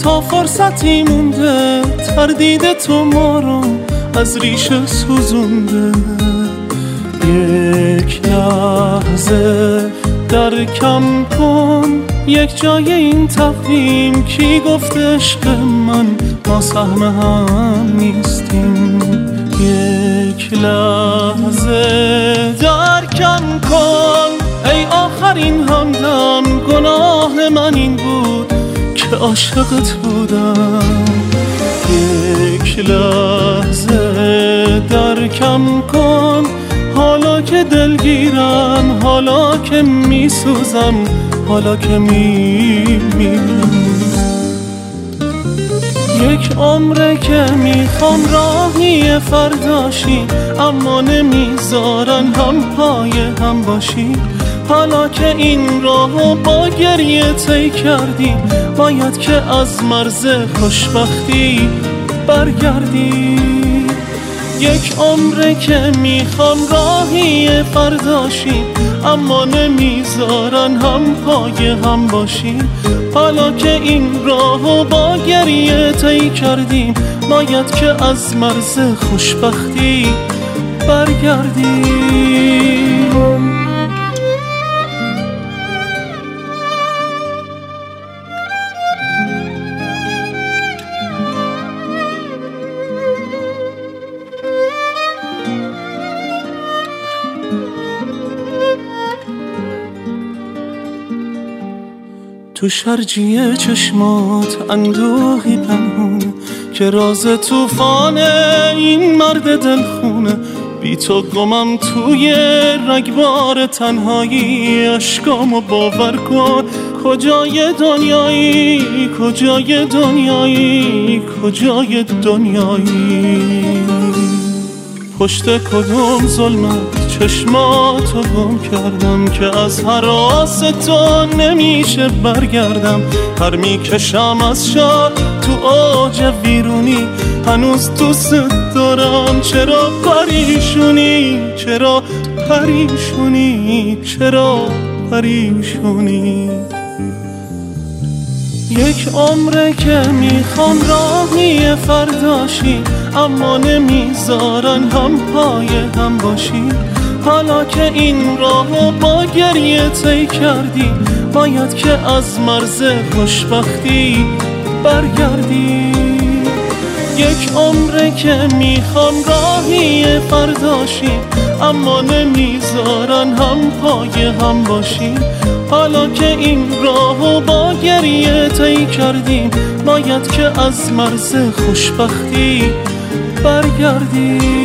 تا فرصتی مونده تردید تو ما رو از ریشه سوزونده. یک لحظه در کم کن یک جای این تقویم، کی گفت عشق من ما سهم هم نیستیم. یک لحظه در کم کن ای آخرین همدم، گناه من این بود که عاشقت بودم. یک لحظه در کم کن حالا که دلگیرم، حالا که میسوزم، حالا که میمیرم. یک عمره که میخوام راهی فرداشی، اما نمیذارن هم پای هم باشی. حالا که این راهو با گریه طی کردی، باید که از مرز خوشبختی برگردی. یک عمره که میخوام راهی فرداشی، اما نمیذارن هم پای هم باشی. حالا که این راهو با گریه طی کردیم، باید که از مرز خوشبختی برگردیم. تو شرجی چشمات اندوهی پنهونه که راز طوفان این مرد دلخونه. بی تو گمم توی رگبار تنهایی، اشکامو باور کن کجای دنیایی، کجای دنیایی، کجای دنیایی. پشت کدوم ظلمت چشماتو گم کردم که از هراس تو نمیشه برگردم. پر میکشم از شاد تو اوج ویرونی، هنوز دوست دارم. چرا پریشونی، چرا پریشونی، چرا پریشونی. یک عمره که میخوام راهی فرداشی، اما نمیذارن هم پای هم باشی. حالا که این راهو با گریه طی کردی، باید که از مرز خوشبختی برگردی. یک عمره که میخوام راهی فرداشی، اما نمیذارن هم پای هم باشی. حالا که این راهو با گریه طی کردیم، باید که از مرز خوشبختی برگردی.